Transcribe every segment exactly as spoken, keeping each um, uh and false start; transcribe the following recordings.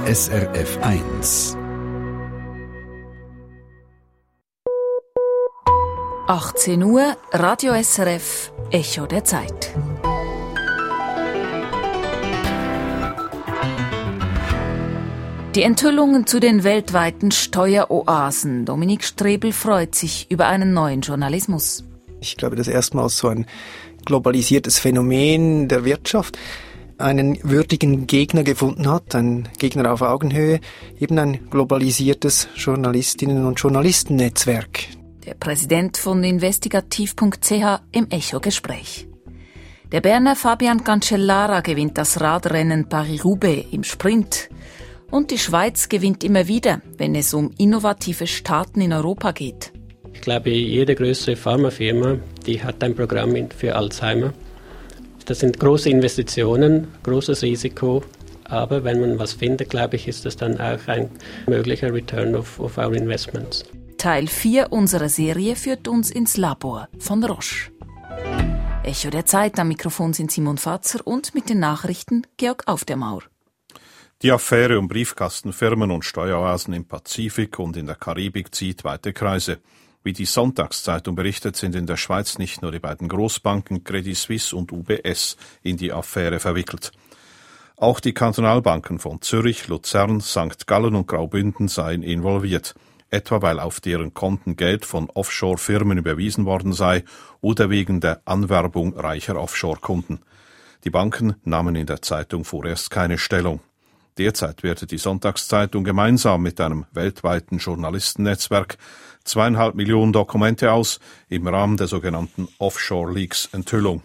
S R F eins. achtzehn Uhr, Radio S R F, Echo der Zeit. Die Enthüllungen zu den weltweiten Steueroasen. Dominik Strebel freut sich über einen neuen Journalismus. Ich glaube, dass erstmals so ein globalisiertes Phänomen der Wirtschaft einen würdigen Gegner gefunden hat, ein Gegner auf Augenhöhe, eben ein globalisiertes Journalistinnen- und Journalistennetzwerk. Der Präsident von investigativ punkt c h im Echo-Gespräch. Der Berner Fabian Cancellara gewinnt das Radrennen Paris-Roubaix im Sprint. Und die Schweiz gewinnt immer wieder, wenn es um innovative Staaten in Europa geht. Ich glaube, jede größere Pharmafirma, die hat ein Programm für Alzheimer. Das sind große Investitionen, großes Risiko. Aber wenn man was findet, glaube ich, ist das dann auch ein möglicher Return of, of our investments. Teil vier unserer Serie führt uns ins Labor von Roche. Echo der Zeit, am Mikrofon sind Simon Fatzer und mit den Nachrichten Georg Aufdermaur. Die Affäre um Briefkastenfirmen und Steueroasen im Pazifik und in der Karibik zieht weite Kreise. Wie die Sonntagszeitung berichtet, sind in der Schweiz nicht nur die beiden Großbanken Credit Suisse und U B S in die Affäre verwickelt. Auch die Kantonalbanken von Zürich, Luzern, Sankt Gallen und Graubünden seien involviert, etwa weil auf deren Konten Geld von Offshore-Firmen überwiesen worden sei oder wegen der Anwerbung reicher Offshore-Kunden. Die Banken nahmen in der Zeitung vorerst keine Stellung. Derzeit wertet die Sonntagszeitung gemeinsam mit einem weltweiten Journalistennetzwerk zweieinhalb Millionen Dokumente aus im Rahmen der sogenannten Offshore Leaks Enthüllung.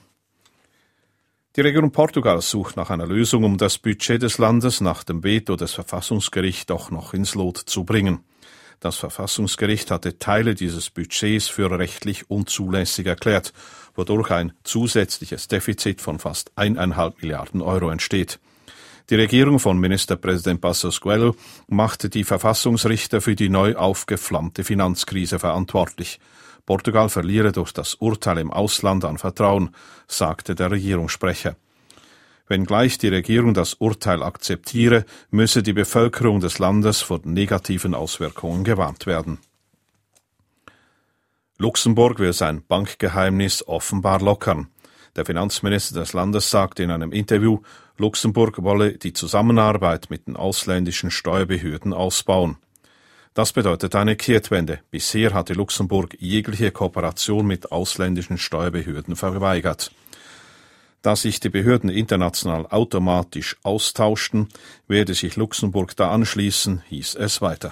Die Regierung Portugals sucht nach einer Lösung, um das Budget des Landes nach dem Veto des Verfassungsgerichts doch noch ins Lot zu bringen. Das Verfassungsgericht hatte Teile dieses Budgets für rechtlich unzulässig erklärt, wodurch ein zusätzliches Defizit von fast eineinhalb Milliarden Euro entsteht. Die Regierung von Ministerpräsident Passos Coelho machte die Verfassungsrichter für die neu aufgeflammte Finanzkrise verantwortlich. Portugal verliere durch das Urteil im Ausland an Vertrauen, sagte der Regierungssprecher. Wenngleich die Regierung das Urteil akzeptiere, müsse die Bevölkerung des Landes vor negativen Auswirkungen gewarnt werden. Luxemburg will sein Bankgeheimnis offenbar lockern. Der Finanzminister des Landes sagte in einem Interview, Luxemburg wolle die Zusammenarbeit mit den ausländischen Steuerbehörden ausbauen. Das bedeutet eine Kehrtwende. Bisher hatte Luxemburg jegliche Kooperation mit ausländischen Steuerbehörden verweigert. Da sich die Behörden international automatisch austauschten, werde sich Luxemburg da anschließen, hieß es weiter.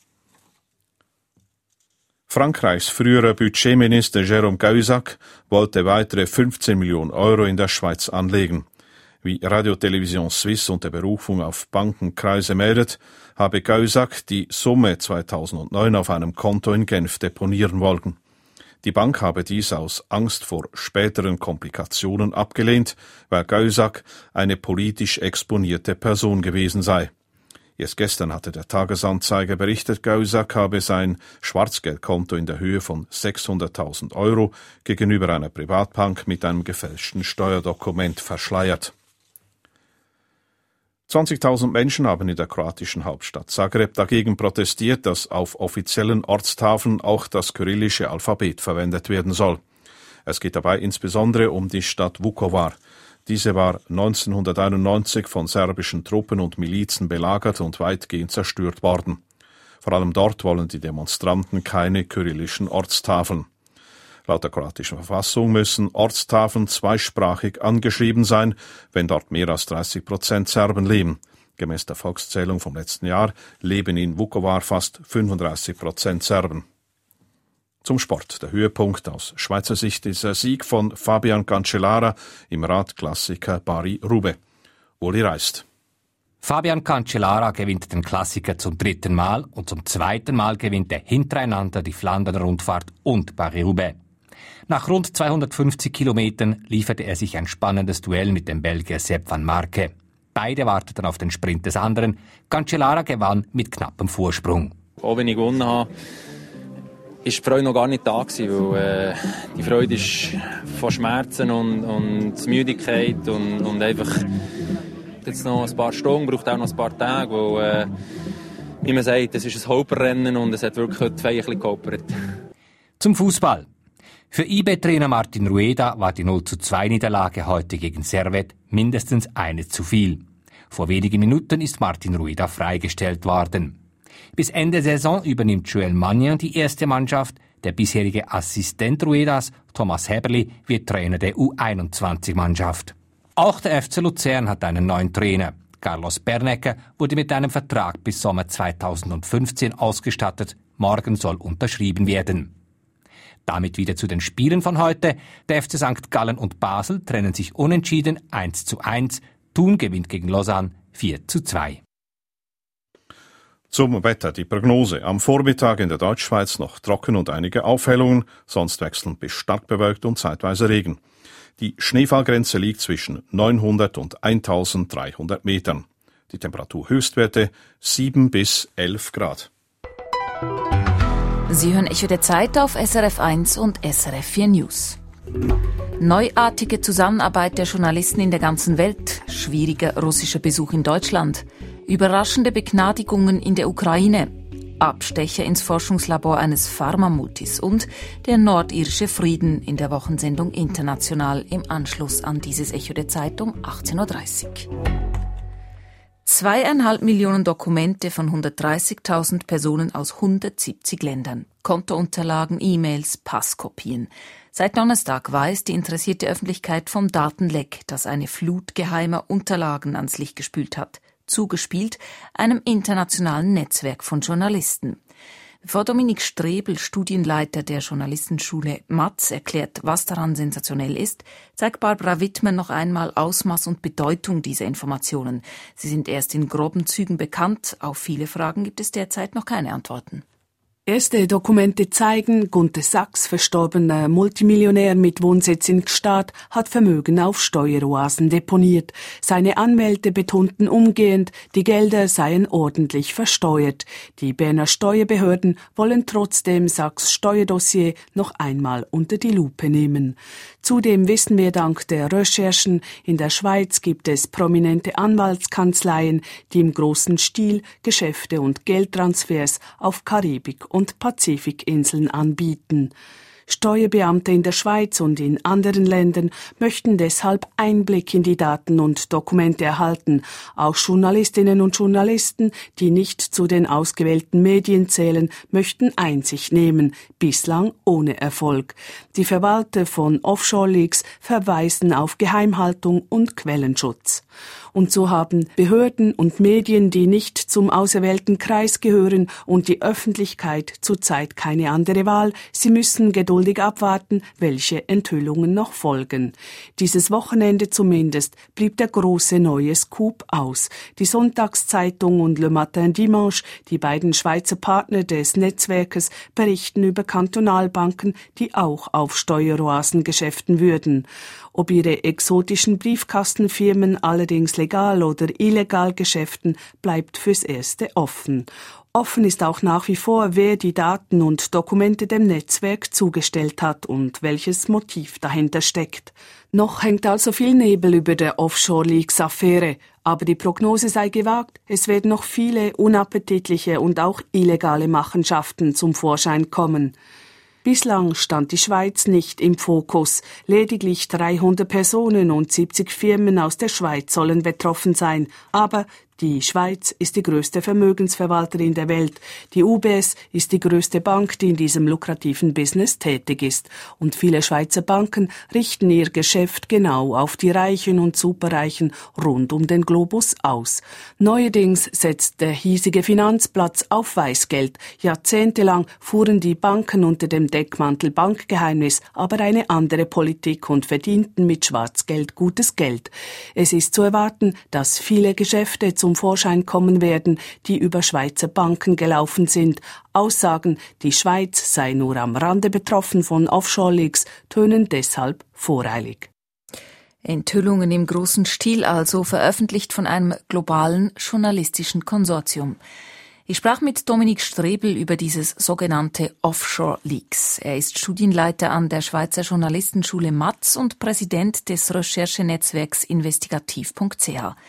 Frankreichs früherer Budgetminister Jérôme Cahuzac wollte weitere fünfzehn Millionen Euro in der Schweiz anlegen. Wie Radio Télévision Suisse unter Berufung auf Bankenkreise meldet, habe Cahuzac die Summe zweitausendneun auf einem Konto in Genf deponieren wollen. Die Bank habe dies aus Angst vor späteren Komplikationen abgelehnt, weil Cahuzac eine politisch exponierte Person gewesen sei. Erst gestern hatte der Tagesanzeiger berichtet, Cahuzac habe sein Schwarzgeldkonto in der Höhe von sechshunderttausend Euro gegenüber einer Privatbank mit einem gefälschten Steuerdokument verschleiert. zwanzigtausend Menschen haben in der kroatischen Hauptstadt Zagreb dagegen protestiert, dass auf offiziellen Ortstafeln auch das kyrillische Alphabet verwendet werden soll. Es geht dabei insbesondere um die Stadt Vukovar. Diese war neunzehnhunderteinundneunzig von serbischen Truppen und Milizen belagert und weitgehend zerstört worden. Vor allem dort wollen die Demonstranten keine kyrillischen Ortstafeln. Laut der kroatischen Verfassung müssen Ortstafeln zweisprachig angeschrieben sein, wenn dort mehr als dreißig Prozent Serben leben. Gemäß der Volkszählung vom letzten Jahr leben in Vukovar fast fünfunddreißig Prozent Serben. Zum Sport. Der Höhepunkt aus Schweizer Sicht ist der Sieg von Fabian Cancellara im Radklassiker Paris-Roubaix. Uli reist. Fabian Cancellara gewinnt den Klassiker zum dritten Mal und zum zweiten Mal gewinnt er hintereinander die Flandern-Rundfahrt und Paris-Roubaix. Nach rund zweihundertfünfzig Kilometern lieferte er sich ein spannendes Duell mit dem Belgier Sepp van Marke. Beide warteten auf den Sprint des anderen. Cancellara gewann mit knappem Vorsprung. Auch wenn ich gewonnen habe, ist die Freude noch gar nicht da gewesen, weil äh, die Freude ist von Schmerzen und, und Müdigkeit und, und einfach braucht jetzt noch ein paar Stunden, braucht auch noch ein paar Tage, weil, äh, wie man sagt, es ist ein Holperrennen und es hat wirklich heute feierlich geholpert. Zum Fußball. Für I B-Trainer Martin Rueda war die null zu zwei Niederlage heute gegen Servette mindestens eine zu viel. Vor wenigen Minuten ist Martin Rueda freigestellt worden. Bis Ende Saison übernimmt Joël Magnin die erste Mannschaft. Der bisherige Assistent Ruedas, Thomas Häberli, wird Trainer der U einundzwanzig-Mannschaft. Auch der F C Luzern hat einen neuen Trainer. Carlos Bernecker wurde mit einem Vertrag bis Sommer zweitausendfünfzehn ausgestattet. Morgen soll unterschrieben werden. Damit wieder zu den Spielen von heute. Der F C Sankt Gallen und Basel trennen sich unentschieden eins zu eins. Thun gewinnt gegen Lausanne vier zu zwei. Zum Wetter die Prognose. Am Vormittag in der Deutschschweiz noch trocken und einige Aufhellungen, sonst wechselnd bis stark bewölkt und zeitweise Regen. Die Schneefallgrenze liegt zwischen neunhundert und eintausenddreihundert Metern. Die Temperaturhöchstwerte sieben bis elf Grad. Sie hören Echo der Zeit auf S R F eins und S R F vier News. Neuartige Zusammenarbeit der Journalisten in der ganzen Welt, schwieriger russischer Besuch in Deutschland, überraschende Begnadigungen in der Ukraine, Abstecher ins Forschungslabor eines Pharmamultis und der nordirische Frieden in der Wochensendung International im Anschluss an dieses Echo der Zeit um achtzehn Uhr dreißig. Zweieinhalb Millionen Dokumente von hundertdreißigtausend Personen aus hundertsiebzig Ländern. Kontounterlagen, E-Mails, Passkopien. Seit Donnerstag weiß die interessierte Öffentlichkeit vom Datenleck, das eine Flut geheimer Unterlagen ans Licht gespült hat. Zugespielt einem internationalen Netzwerk von Journalisten. Bevor Dominik Strebel, Studienleiter der Journalistenschule M A Z, erklärt, was daran sensationell ist, zeigt Barbara Wittmer noch einmal Ausmaß und Bedeutung dieser Informationen. Sie sind erst in groben Zügen bekannt. Auf viele Fragen gibt es derzeit noch keine Antworten. Erste Dokumente zeigen, Gunter Sachs, verstorbener Multimillionär mit Wohnsitz in Gstaad, hat Vermögen auf Steueroasen deponiert. Seine Anwälte betonten umgehend, die Gelder seien ordentlich versteuert. Die Berner Steuerbehörden wollen trotzdem Sachs Steuerdossier noch einmal unter die Lupe nehmen. Zudem wissen wir dank der Recherchen, in der Schweiz gibt es prominente Anwaltskanzleien, die im großen Stil Geschäfte und Geldtransfers auf Karibik und Pazifikinseln anbieten. Steuerbeamte in der Schweiz und in anderen Ländern möchten deshalb Einblick in die Daten und Dokumente erhalten. Auch Journalistinnen und Journalisten, die nicht zu den ausgewählten Medien zählen, möchten Einsicht nehmen, bislang ohne Erfolg. Die Verwalter von Offshore-Leaks verweisen auf Geheimhaltung und Quellenschutz. Und so haben Behörden und Medien, die nicht zum auserwählten Kreis gehören, und die Öffentlichkeit zurzeit keine andere Wahl. Sie müssen geduldig abwarten, welche Enthüllungen noch folgen. Dieses Wochenende zumindest blieb der große neue Scoop aus. Die Sonntagszeitung und Le Matin Dimanche, die beiden Schweizer Partner des Netzwerkes, berichten über Kantonalbanken, die auch auf Steueroasen geschäften würden. Ob ihre exotischen Briefkastenfirmen allerdings legal oder illegal geschäften, bleibt fürs Erste offen. Offen ist auch nach wie vor, wer die Daten und Dokumente dem Netzwerk zugestellt hat und welches Motiv dahinter steckt. Noch hängt also viel Nebel über der Offshore-Leaks-Affäre, aber die Prognose sei gewagt, es werden noch viele unappetitliche und auch illegale Machenschaften zum Vorschein kommen. Bislang stand die Schweiz nicht im Fokus. Lediglich dreihundert Personen und siebzig Firmen aus der Schweiz sollen betroffen sein. Aber die Schweiz ist die größte Vermögensverwalterin der Welt. Die U B S ist die größte Bank, die in diesem lukrativen Business tätig ist. Und viele Schweizer Banken richten ihr Geschäft genau auf die Reichen und Superreichen rund um den Globus aus. Neuerdings setzt der hiesige Finanzplatz auf Weißgeld. Jahrzehntelang fuhren die Banken unter dem Deckmantel Bankgeheimnis, aber eine andere Politik und verdienten mit Schwarzgeld gutes Geld. Es ist zu erwarten, dass viele Geschäfte zum Vorschein kommen werden, die über Schweizer Banken gelaufen sind. Aussagen, die Schweiz sei nur am Rande betroffen von Offshore-Leaks, tönen deshalb voreilig. Enthüllungen im großen Stil also, veröffentlicht von einem globalen journalistischen Konsortium. Ich sprach mit Dominik Strebel über dieses sogenannte Offshore-Leaks. Er ist Studienleiter an der Schweizer Journalistenschule M A Z und Präsident des Recherchenetzwerks investigativ punkt c h.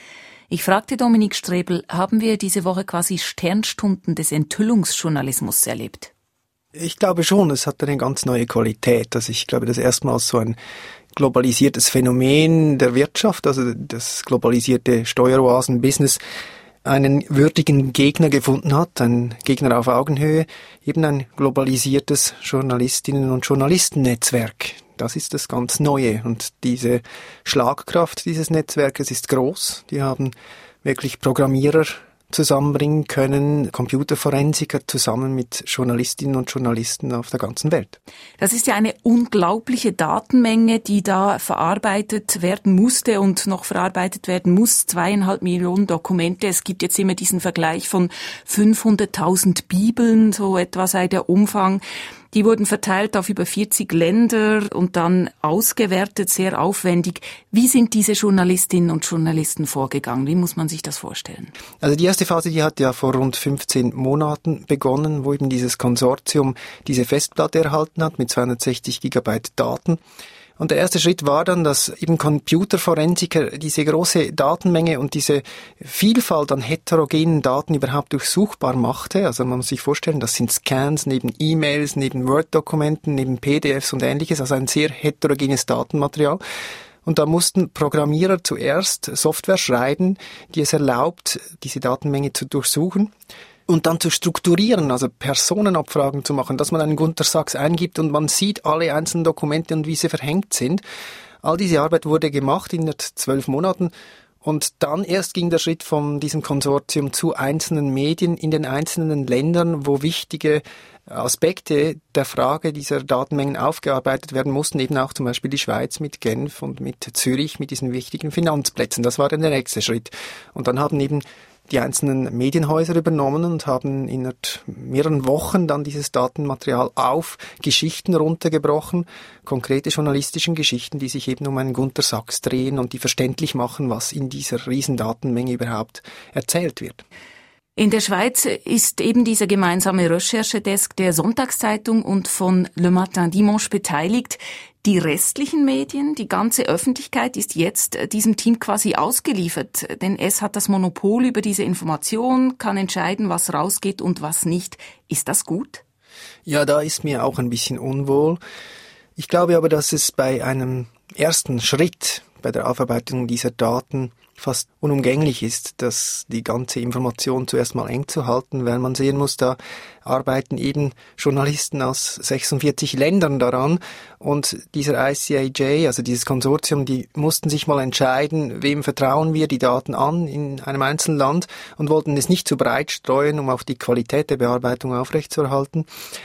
Ich fragte Dominik Strebel, haben wir diese Woche quasi Sternstunden des Enthüllungsjournalismus erlebt? Ich glaube schon, es hat eine ganz neue Qualität. Also ich glaube, dass erstmals so ein globalisiertes Phänomen der Wirtschaft, also das globalisierte Steueroasen-Business, einen würdigen Gegner gefunden hat, einen Gegner auf Augenhöhe, eben ein globalisiertes Journalistinnen- und Journalistennetzwerk. Das ist das ganz Neue und diese Schlagkraft dieses Netzwerkes ist groß. Die haben wirklich Programmierer zusammenbringen können, Computerforensiker zusammen mit Journalistinnen und Journalisten auf der ganzen Welt. Das ist ja eine unglaubliche Datenmenge, die da verarbeitet werden musste und noch verarbeitet werden muss. Zweieinhalb Millionen Dokumente. Es gibt jetzt immer diesen Vergleich von fünfhunderttausend Bibeln, so etwa sei der Umfang. Die wurden verteilt auf über vierzig Länder und dann ausgewertet, sehr aufwendig. Wie sind diese Journalistinnen und Journalisten vorgegangen? Wie muss man sich das vorstellen? Also die erste Phase, die hat ja vor rund fünfzehn Monaten begonnen, wo eben dieses Konsortium diese Festplatte erhalten hat mit zweihundertsechzig Gigabyte Daten. Und der erste Schritt war dann, dass eben Computerforensiker diese große Datenmenge und diese Vielfalt an heterogenen Daten überhaupt durchsuchbar machte. Also man muss sich vorstellen, das sind Scans neben E-Mails, neben Word-Dokumenten, neben P D Fs und Ähnliches, also ein sehr heterogenes Datenmaterial. Und da mussten Programmierer zuerst Software schreiben, die es erlaubt, diese Datenmenge zu durchsuchen und dann zu strukturieren, also Personenabfragen zu machen, dass man einen Gunter Sachs eingibt und man sieht alle einzelnen Dokumente und wie sie verhängt sind. All diese Arbeit wurde gemacht in zwölf Monaten und dann erst ging der Schritt von diesem Konsortium zu einzelnen Medien in den einzelnen Ländern, wo wichtige Aspekte der Frage dieser Datenmengen aufgearbeitet werden mussten, eben auch zum Beispiel die Schweiz mit Genf und mit Zürich, mit diesen wichtigen Finanzplätzen. Das war dann der nächste Schritt. Und dann haben eben die einzelnen Medienhäuser übernommen und haben in mehreren Wochen dann dieses Datenmaterial auf Geschichten runtergebrochen, konkrete journalistischen Geschichten, die sich eben um einen Gunter Sachs drehen und die verständlich machen, was in dieser riesen Datenmenge überhaupt erzählt wird. In der Schweiz ist eben dieser gemeinsame Recherchedesk der Sonntagszeitung und von Le Matin Dimanche beteiligt. Die restlichen Medien, die ganze Öffentlichkeit ist jetzt diesem Team quasi ausgeliefert, denn es hat das Monopol über diese Information, kann entscheiden, was rausgeht und was nicht. Ist das gut? Ja, da ist mir auch ein bisschen unwohl. Ich glaube aber, dass es bei einem ersten Schritt bei der Aufarbeitung dieser Daten fast unumgänglich ist, dass die ganze Information zuerst mal eng zu halten, weil man sehen muss, da arbeiten eben Journalisten aus sechsundvierzig Ländern daran und dieser I C A J, also dieses Konsortium, die mussten sich mal entscheiden, wem vertrauen wir die Daten an in einem einzelnen Land und wollten es nicht zu breit streuen, um auch die Qualität der Bearbeitung aufrechtzuerhalten.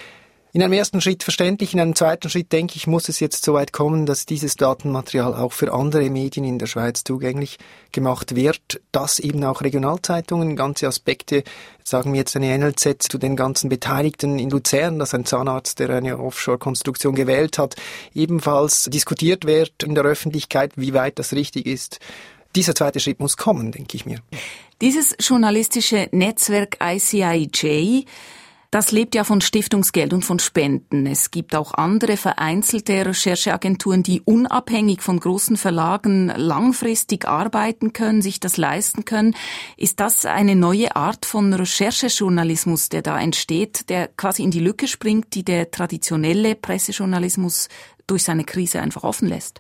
In einem ersten Schritt verständlich, in einem zweiten Schritt, denke ich, muss es jetzt so weit kommen, dass dieses Datenmaterial auch für andere Medien in der Schweiz zugänglich gemacht wird, dass eben auch Regionalzeitungen ganze Aspekte, sagen wir jetzt eine N L Z, zu den ganzen Beteiligten in Luzern, dass ein Zahnarzt, der eine Offshore-Konstruktion gewählt hat, ebenfalls diskutiert wird in der Öffentlichkeit, wie weit das richtig ist. Dieser zweite Schritt muss kommen, denke ich mir. Dieses journalistische Netzwerk I C I J, das lebt ja von Stiftungsgeld und von Spenden. Es gibt auch andere vereinzelte Rechercheagenturen, die unabhängig von großen Verlagen langfristig arbeiten können, sich das leisten können. Ist das eine neue Art von Recherchejournalismus, der da entsteht, der quasi in die Lücke springt, die der traditionelle Pressejournalismus durch seine Krise einfach offen lässt?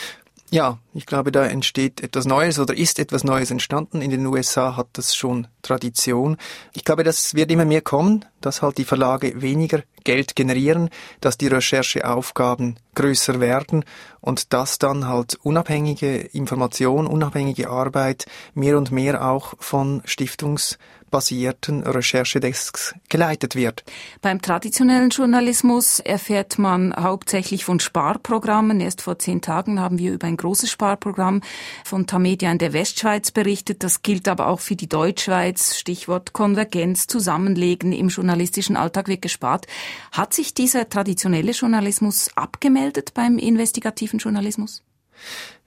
Ja, ich glaube, da entsteht etwas Neues oder ist etwas Neues entstanden. In den U S A hat das schon Tradition. Ich glaube, das wird immer mehr kommen, dass halt die Verlage weniger Geld generieren, dass die Rechercheaufgaben größer werden und dass dann halt unabhängige Information, unabhängige Arbeit mehr und mehr auch von stiftungsbasierten Recherchedesks geleitet wird. Beim traditionellen Journalismus erfährt man hauptsächlich von Sparprogrammen. Erst vor zehn Tagen haben wir über ein großes Sparprogramm von Tamedia in der Westschweiz berichtet. Das gilt aber auch für die Deutschschweiz. Stichwort Konvergenz, Zusammenlegen, im journalistischen Alltag wird gespart. Hat sich dieser traditionelle Journalismus abgemeldet beim investigativen Journalismus?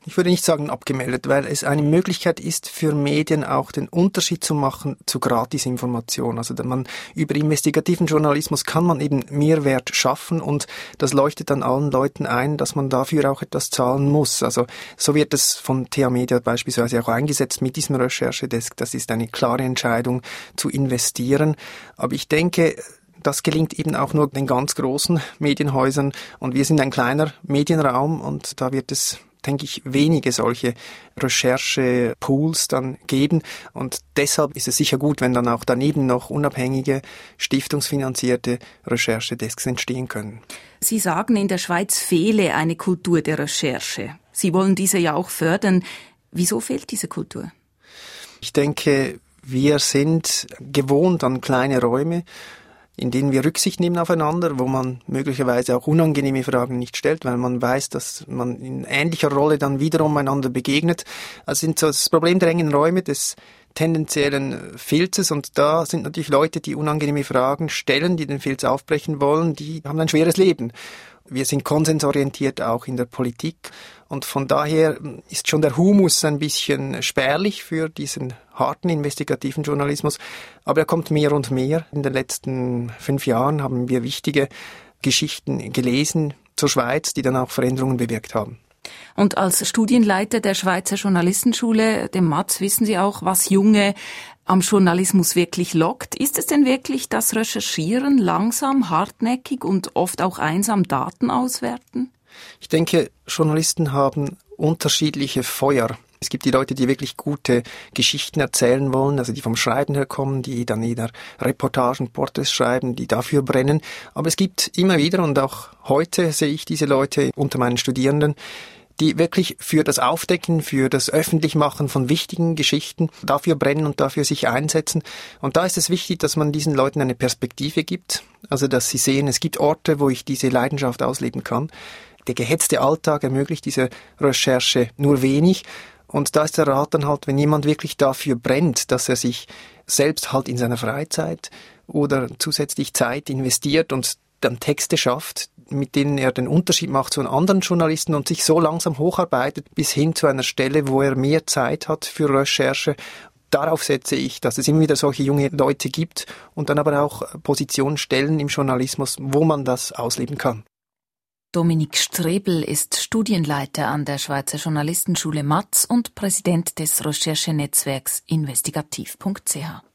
Ich würde nicht sagen abgemeldet, weil es eine Möglichkeit ist für Medien auch den Unterschied zu machen zu Gratisinformation. Also man, über investigativen Journalismus kann man eben Mehrwert schaffen und das leuchtet dann allen Leuten ein, dass man dafür auch etwas zahlen muss. Also so wird es von T H Media beispielsweise auch eingesetzt mit diesem Recherchedesk. Das ist eine klare Entscheidung zu investieren. Aber ich denke, das gelingt eben auch nur den ganz großen Medienhäusern und wir sind ein kleiner Medienraum und da wird es, denke ich, wenige solche Recherchepools dann geben und deshalb ist es sicher gut, wenn dann auch daneben noch unabhängige, stiftungsfinanzierte Recherchedesks entstehen können. Sie sagen, in der Schweiz fehle eine Kultur der Recherche. Sie wollen diese ja auch fördern. Wieso fehlt diese Kultur? Ich denke, wir sind gewohnt an kleine Räume, in denen wir Rücksicht nehmen aufeinander, wo man möglicherweise auch unangenehme Fragen nicht stellt, weil man weiß, dass man in ähnlicher Rolle dann wiederum einander begegnet. Also sind so das Problem der engen Räume des tendenziellen Filzes und da sind natürlich Leute, die unangenehme Fragen stellen, die den Filz aufbrechen wollen, die haben ein schweres Leben. Wir sind konsensorientiert auch in der Politik und von daher ist schon der Humus ein bisschen spärlich für diesen harten investigativen Journalismus, aber er kommt mehr und mehr. In den letzten fünf Jahren haben wir wichtige Geschichten gelesen zur Schweiz, die dann auch Veränderungen bewirkt haben. Und als Studienleiter der Schweizer Journalistenschule, dem M A Z, wissen Sie auch, was Junge am Journalismus wirklich lockt. Ist es denn wirklich das Recherchieren, langsam, hartnäckig und oft auch einsam Daten auswerten? Ich denke, Journalisten haben unterschiedliche Feuer. Es gibt die Leute, die wirklich gute Geschichten erzählen wollen, also die vom Schreiben her kommen, die dann jeder Reportagen, Porträts schreiben, die dafür brennen. Aber es gibt immer wieder, und auch heute sehe ich diese Leute unter meinen Studierenden, die wirklich für das Aufdecken, für das Öffentlichmachen von wichtigen Geschichten dafür brennen und dafür sich einsetzen. Und da ist es wichtig, dass man diesen Leuten eine Perspektive gibt, also dass sie sehen, es gibt Orte, wo ich diese Leidenschaft ausleben kann. Der gehetzte Alltag ermöglicht diese Recherche nur wenig. Und da ist der Rat dann halt, wenn jemand wirklich dafür brennt, dass er sich selbst halt in seiner Freizeit oder zusätzlich Zeit investiert und dann Texte schafft, mit denen er den Unterschied macht zu einem anderen Journalisten und sich so langsam hocharbeitet bis hin zu einer Stelle, wo er mehr Zeit hat für Recherche. Darauf setze ich, dass es immer wieder solche junge Leute gibt und dann aber auch Positionen stellen im Journalismus, wo man das ausleben kann. Dominik Strebel ist Studienleiter an der Schweizer Journalistenschule M A Z und Präsident des Recherchenetzwerks investigativ punkt c h.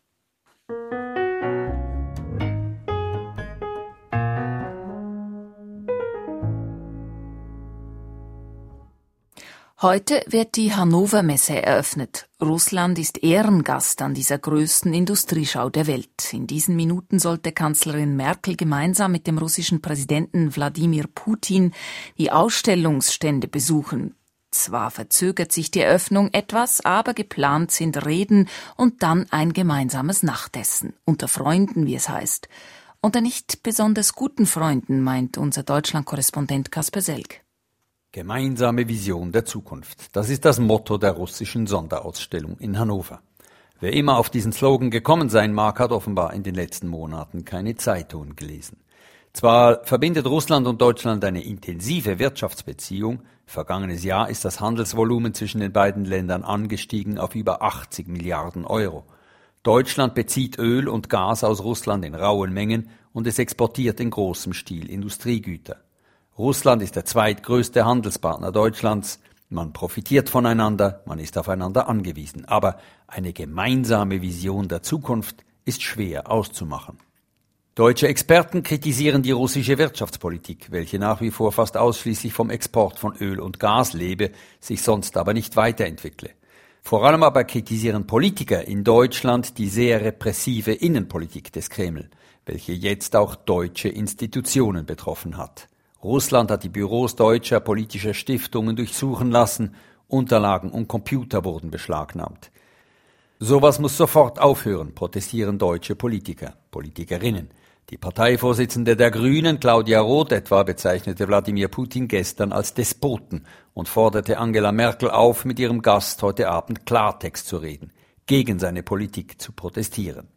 Heute wird die Hannover Messe eröffnet. Russland ist Ehrengast an dieser größten Industrieschau der Welt. In diesen Minuten sollte Kanzlerin Merkel gemeinsam mit dem russischen Präsidenten Wladimir Putin die Ausstellungsstände besuchen. Zwar verzögert sich die Eröffnung etwas, aber geplant sind Reden und dann ein gemeinsames Nachtessen. Unter Freunden, wie es heißt. Unter nicht besonders guten Freunden, meint unser Deutschland-Korrespondent Kasper Selk. Gemeinsame Vision der Zukunft. Das ist das Motto der russischen Sonderausstellung in Hannover. Wer immer auf diesen Slogan gekommen sein mag, hat offenbar in den letzten Monaten keine Zeitung gelesen. Zwar verbindet Russland und Deutschland eine intensive Wirtschaftsbeziehung. Vergangenes Jahr ist das Handelsvolumen zwischen den beiden Ländern angestiegen auf über achtzig Milliarden Euro. Deutschland bezieht Öl und Gas aus Russland in rauen Mengen und es exportiert in großem Stil Industriegüter. Russland ist der zweitgrößte Handelspartner Deutschlands. Man profitiert voneinander, man ist aufeinander angewiesen. Aber eine gemeinsame Vision der Zukunft ist schwer auszumachen. Deutsche Experten kritisieren die russische Wirtschaftspolitik, welche nach wie vor fast ausschließlich vom Export von Öl und Gas lebe, sich sonst aber nicht weiterentwickle. Vor allem aber kritisieren Politiker in Deutschland die sehr repressive Innenpolitik des Kreml, welche jetzt auch deutsche Institutionen betroffen hat. Russland hat die Büros deutscher politischer Stiftungen durchsuchen lassen, Unterlagen und Computer wurden beschlagnahmt. Sowas muss sofort aufhören, protestieren deutsche Politiker, Politikerinnen. Die Parteivorsitzende der Grünen, Claudia Roth etwa, bezeichnete Wladimir Putin gestern als Despoten und forderte Angela Merkel auf, mit ihrem Gast heute Abend Klartext zu reden, gegen seine Politik zu protestieren.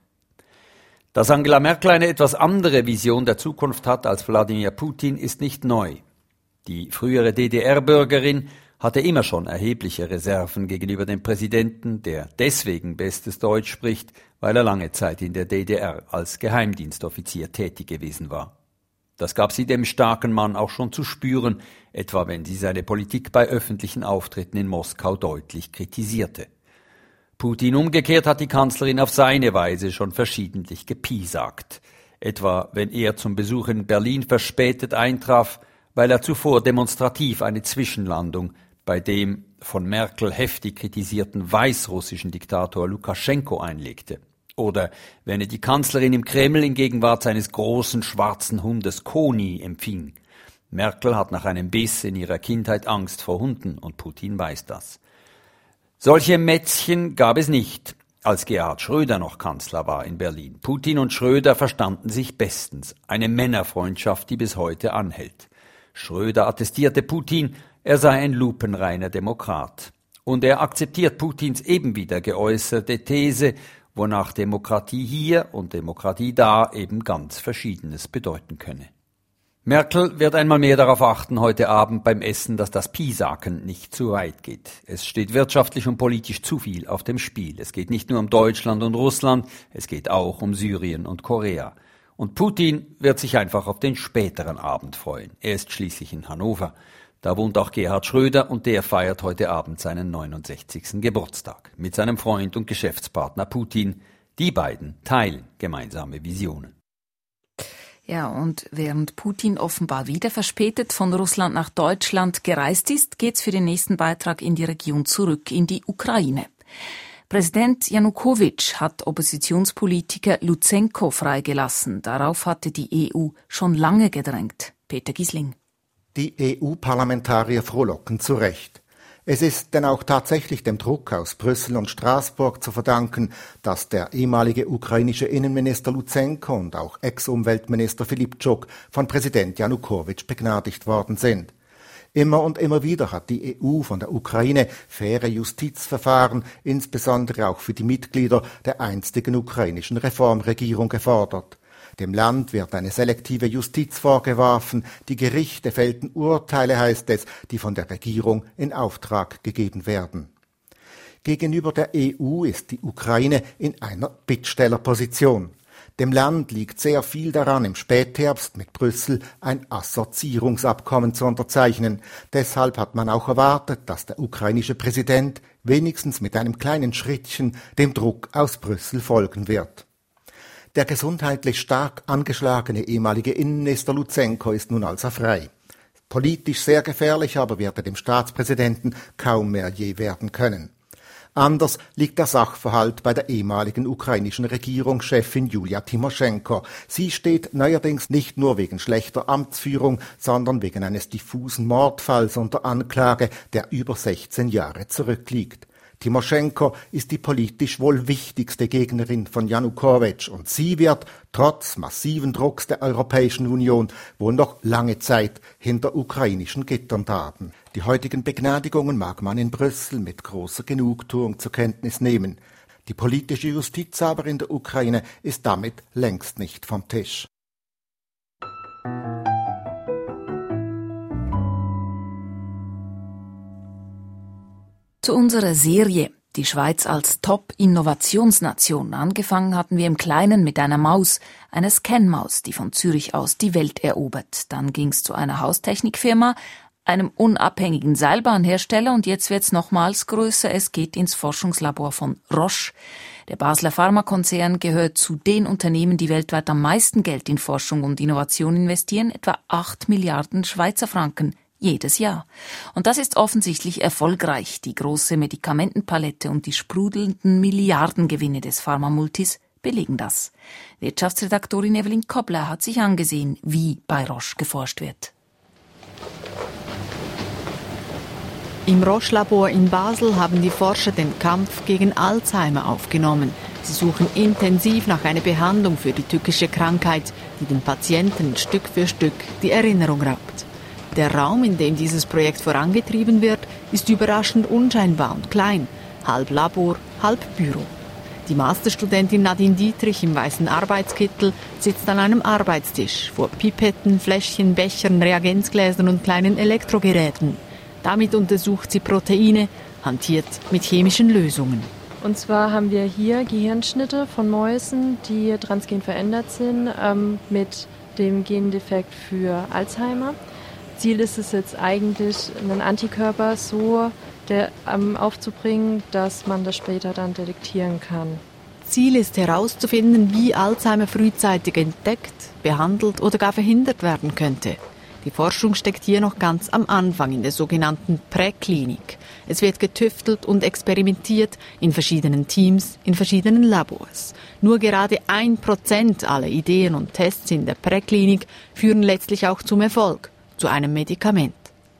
Dass Angela Merkel eine etwas andere Vision der Zukunft hat als Wladimir Putin, ist nicht neu. Die frühere D D R-Bürgerin hatte immer schon erhebliche Reserven gegenüber dem Präsidenten, der deswegen bestes Deutsch spricht, weil er lange Zeit in der D D R als Geheimdienstoffizier tätig gewesen war. Das gab sie dem starken Mann auch schon zu spüren, etwa wenn sie seine Politik bei öffentlichen Auftritten in Moskau deutlich kritisierte. Putin umgekehrt hat die Kanzlerin auf seine Weise schon verschiedentlich gepiesackt, etwa wenn er zum Besuch in Berlin verspätet eintraf, weil er zuvor demonstrativ eine Zwischenlandung bei dem von Merkel heftig kritisierten weißrussischen Diktator Lukaschenko einlegte. Oder wenn er die Kanzlerin im Kreml in Gegenwart seines großen schwarzen Hundes Koni empfing. Merkel hat nach einem Biss in ihrer Kindheit Angst vor Hunden und Putin weiß das. Solche Mätzchen gab es nicht, als Gerhard Schröder noch Kanzler war in Berlin. Putin und Schröder verstanden sich bestens, eine Männerfreundschaft, die bis heute anhält. Schröder attestierte Putin, er sei ein lupenreiner Demokrat. Und er akzeptiert Putins eben wieder geäußerte These, wonach Demokratie hier und Demokratie da eben ganz Verschiedenes bedeuten könne. Merkel wird einmal mehr darauf achten heute Abend beim Essen, dass das Piesacken nicht zu weit geht. Es steht wirtschaftlich und politisch zu viel auf dem Spiel. Es geht nicht nur um Deutschland und Russland, es geht auch um Syrien und Korea. Und Putin wird sich einfach auf den späteren Abend freuen. Er ist schließlich in Hannover. Da wohnt auch Gerhard Schröder und der feiert heute Abend seinen neunundsechzigsten Geburtstag mit seinem Freund und Geschäftspartner Putin. Die beiden teilen gemeinsame Visionen. Ja, und während Putin offenbar wieder verspätet von Russland nach Deutschland gereist ist, geht's für den nächsten Beitrag in die Region zurück, in die Ukraine. Präsident Janukowitsch hat Oppositionspolitiker Luzenko freigelassen. Darauf hatte die E U schon lange gedrängt. Peter Gisling. Die E U-Parlamentarier frohlocken zu Recht. Es ist denn auch tatsächlich dem Druck aus Brüssel und Straßburg zu verdanken, dass der ehemalige ukrainische Innenminister Luzenko und auch Ex-Umweltminister Filipczuk von Präsident Janukowitsch begnadigt worden sind. Immer und immer wieder hat die E U von der Ukraine faire Justizverfahren, insbesondere auch für die Mitglieder der einstigen ukrainischen Reformregierung gefordert. Dem Land wird eine selektive Justiz vorgeworfen. Die Gerichte fällten Urteile, heißt es, die von der Regierung in Auftrag gegeben werden. Gegenüber der E U ist die Ukraine in einer Bittstellerposition. Dem Land liegt sehr viel daran, im Spätherbst mit Brüssel ein Assoziierungsabkommen zu unterzeichnen. Deshalb hat man auch erwartet, dass der ukrainische Präsident wenigstens mit einem kleinen Schrittchen dem Druck aus Brüssel folgen wird. Der gesundheitlich stark angeschlagene ehemalige Innenminister Luzenko ist nun also frei. Politisch sehr gefährlich, aber wird er dem Staatspräsidenten kaum mehr je werden können. Anders liegt der Sachverhalt bei der ehemaligen ukrainischen Regierungschefin Julia Timoschenko. Sie steht neuerdings nicht nur wegen schlechter Amtsführung, sondern wegen eines diffusen Mordfalls unter Anklage, der über sechzehn Jahre zurückliegt. Timoschenko ist die politisch wohl wichtigste Gegnerin von Janukowitsch und sie wird, trotz massiven Drucks der Europäischen Union, wohl noch lange Zeit hinter ukrainischen Gittern darben. Die heutigen Begnadigungen mag man in Brüssel mit großer Genugtuung zur Kenntnis nehmen. Die politische Justiz aber in der Ukraine ist damit längst nicht vom Tisch. Zu unserer Serie, die Schweiz als Top-Innovationsnation. Angefangen hatten wir im Kleinen mit einer Maus, einer Scanmaus, die von Zürich aus die Welt erobert. Dann ging's zu einer Haustechnikfirma, einem unabhängigen Seilbahnhersteller und jetzt wird's nochmals größer. Es geht ins Forschungslabor von Roche. Der Basler Pharmakonzern gehört zu den Unternehmen, die weltweit am meisten Geld in Forschung und Innovation investieren, etwa acht Milliarden Schweizer Franken. Jedes Jahr. Und das ist offensichtlich erfolgreich. Die große Medikamentenpalette und die sprudelnden Milliardengewinne des Pharmamultis belegen das. Wirtschaftsredaktorin Evelyn Kobler hat sich angesehen, wie bei Roche geforscht wird. Im Roche-Labor in Basel haben die Forscher den Kampf gegen Alzheimer aufgenommen. Sie suchen intensiv nach einer Behandlung für die tückische Krankheit, die den Patienten Stück für Stück die Erinnerung raubt. Der Raum, in dem dieses Projekt vorangetrieben wird, ist überraschend unscheinbar und klein, halb Labor, halb Büro. Die Masterstudentin Nadine Dietrich im weißen Arbeitskittel sitzt an einem Arbeitstisch vor Pipetten, Fläschchen, Bechern, Reagenzgläsern und kleinen Elektrogeräten. Damit untersucht sie Proteine, hantiert mit chemischen Lösungen. Und zwar haben wir hier Gehirnschnitte von Mäusen, die transgen verändert sind, ähm, mit dem Gendefekt für Alzheimer. Ziel ist es jetzt eigentlich, einen Antikörper so der, ähm, aufzubringen, dass man das später dann detektieren kann. Ziel ist herauszufinden, wie Alzheimer frühzeitig entdeckt, behandelt oder gar verhindert werden könnte. Die Forschung steckt hier noch ganz am Anfang in der sogenannten Präklinik. Es wird getüftelt und experimentiert in verschiedenen Teams, in verschiedenen Labors. Nur gerade ein Prozent aller Ideen und Tests in der Präklinik führen letztlich auch zum Erfolg, zu einem Medikament.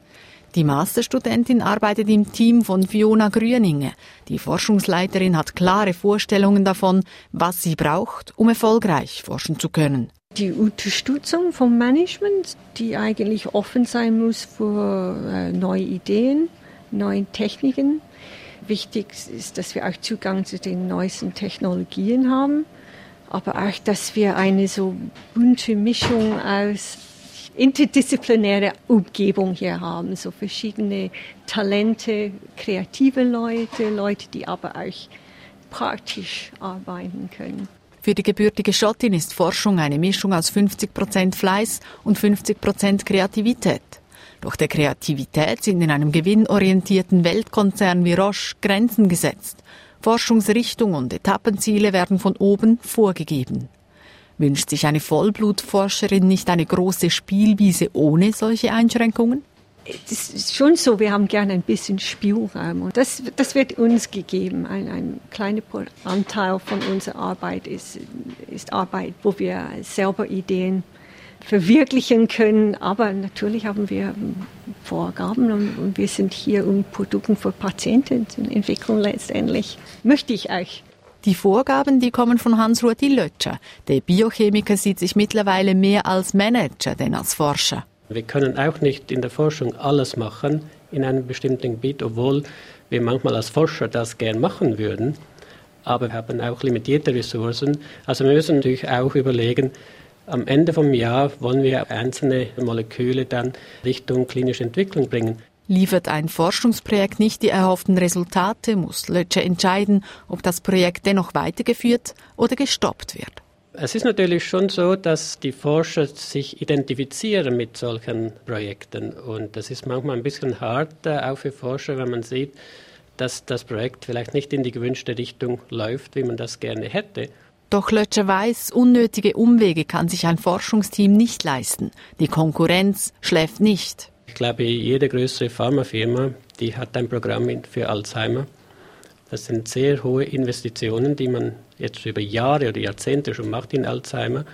Die Masterstudentin arbeitet im Team von Fiona Grüninge. Die Forschungsleiterin hat klare Vorstellungen davon, was sie braucht, um erfolgreich forschen zu können. Die Unterstützung vom Management, die eigentlich offen sein muss für äh, neue Ideen, neue Techniken. Wichtig ist, dass wir auch Zugang zu den neuesten Technologien haben, aber auch, dass wir eine so bunte Mischung aus interdisziplinäre Umgebung hier haben, so verschiedene Talente, kreative Leute, Leute, die aber auch praktisch arbeiten können. Für die gebürtige Schottin ist Forschung eine Mischung aus fünfzig Prozent Fleiß und fünfzig Prozent Kreativität. Doch der Kreativität sind in einem gewinnorientierten Weltkonzern wie Roche Grenzen gesetzt. Forschungsrichtung und Etappenziele werden von oben vorgegeben. Wünscht sich eine Vollblutforscherin nicht eine große Spielwiese ohne solche Einschränkungen? Das ist schon so, wir haben gerne ein bisschen Spielraum und das, das wird uns gegeben. Ein, ein kleiner Anteil von unserer Arbeit ist, ist Arbeit, wo wir selber Ideen verwirklichen können, aber natürlich haben wir Vorgaben und, und wir sind hier, um Produkte für Patienten zu entwickeln letztendlich. Möchte ich euch. Die Vorgaben, die kommen von Hans-Ruedi Lötscher. Der Biochemiker sieht sich mittlerweile mehr als Manager denn als Forscher. Wir können auch nicht in der Forschung alles machen in einem bestimmten Gebiet, obwohl wir manchmal als Forscher das gern machen würden. Aber wir haben auch limitierte Ressourcen. Also wir müssen natürlich auch überlegen, am Ende vom Jahr wollen wir einzelne Moleküle dann Richtung klinische Entwicklung bringen. Liefert ein Forschungsprojekt nicht die erhofften Resultate, muss Lötscher entscheiden, ob das Projekt dennoch weitergeführt oder gestoppt wird. Es ist natürlich schon so, dass die Forscher sich identifizieren mit solchen Projekten. Und das ist manchmal ein bisschen hart, auch für Forscher, wenn man sieht, dass das Projekt vielleicht nicht in die gewünschte Richtung läuft, wie man das gerne hätte. Doch Lötscher weiß, unnötige Umwege kann sich ein Forschungsteam nicht leisten. Die Konkurrenz schläft nicht. Ich glaube, jede größere Pharmafirma, die hat ein Programm für Alzheimer. Das sind sehr hohe Investitionen, die man jetzt über Jahre oder Jahrzehnte schon macht in Alzheimer.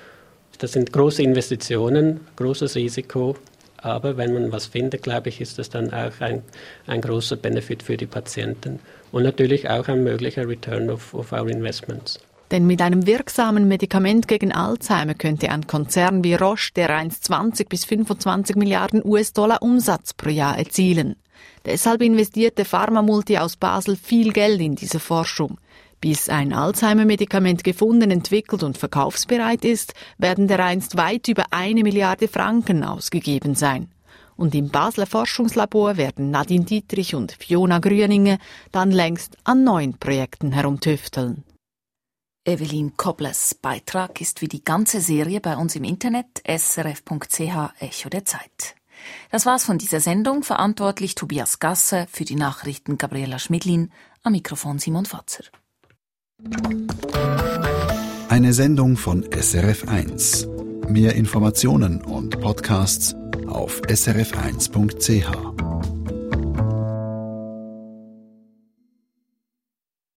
Das sind große Investitionen, großes Risiko. Aber wenn man was findet, glaube ich, ist das dann auch ein, ein großer Benefit für die Patienten. Und natürlich auch ein möglicher Return of, of our investments. Denn mit einem wirksamen Medikament gegen Alzheimer könnte ein Konzern wie Roche dereinst zwanzig bis fünfundzwanzig Milliarden U S-Dollar Umsatz pro Jahr erzielen. Deshalb investiert der Pharmamulti aus Basel viel Geld in diese Forschung. Bis ein Alzheimer-Medikament gefunden, entwickelt und verkaufsbereit ist, werden dereinst weit über eine Milliarde Franken ausgegeben sein. Und im Basler Forschungslabor werden Nadine Dietrich und Fiona Grüninge dann längst an neuen Projekten herumtüfteln. Evelyn Koblers Beitrag ist wie die ganze Serie bei uns im Internet s r f punkt c h Echo der Zeit. Das war's von dieser Sendung. Verantwortlich Tobias Gasser, für die Nachrichten Gabriela Schmidlin, am Mikrofon Simon Fatzer. Eine Sendung von S R F eins. Mehr Informationen und Podcasts auf s r f eins punkt c h.